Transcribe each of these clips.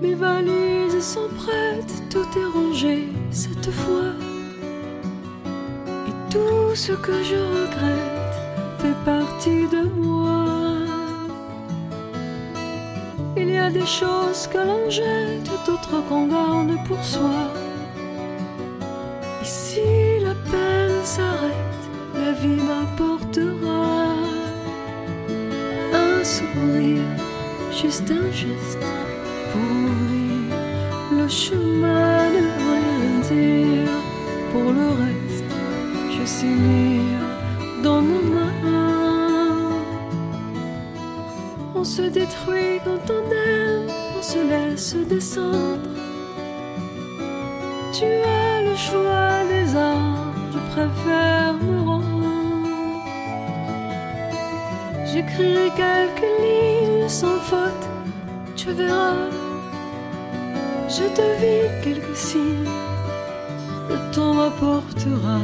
Mes valises sont prêtes, tout est rangé cette fois. Et tout ce que je regrette fait partie de moi. Il y a des choses que l'on jette, d'autres qu'on garde pour soi. Et si la peine s'arrête, la vie m'apportera un sourire, juste un geste pour ouvrir le chemin, ne rien dire. Pour le reste, je sais lire dans nos mains. On se détruit quand on aime, on se laisse descendre. Tu as le choix des arts, je préfère me rendre. J'écrirai quelques lignes sans faute, tu verras. Je devine quelques signes, le temps m'apportera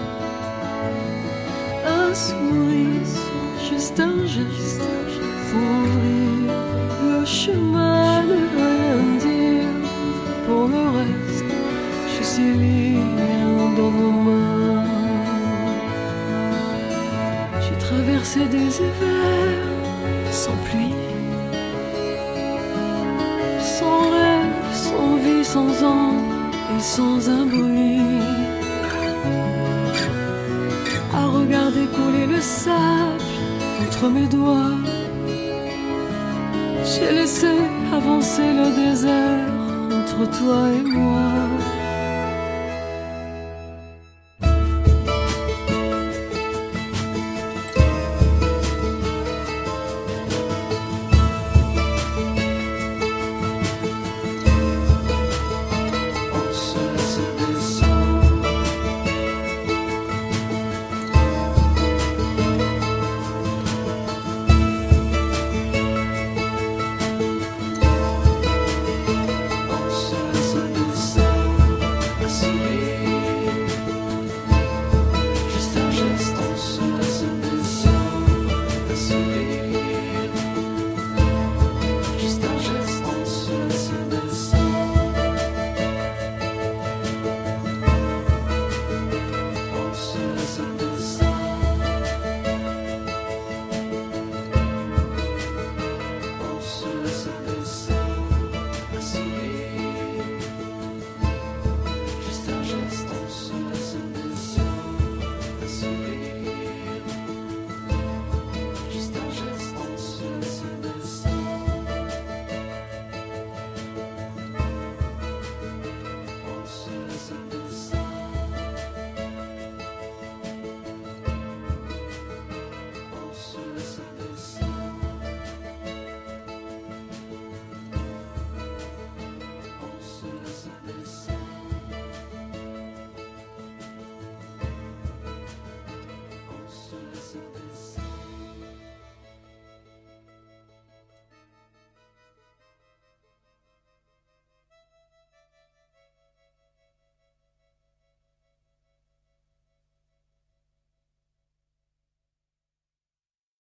un sourire, juste un geste pour ouvrir le chemin, ne rien dire. Pour le reste, je sais lire dans nos mains. J'ai traversé des hivers sans pluie, sans rêve, sans vie, sans ombre et sans un bruit. À regarder couler le sable entre mes doigts, j'ai laissé avancer le désert entre toi et moi.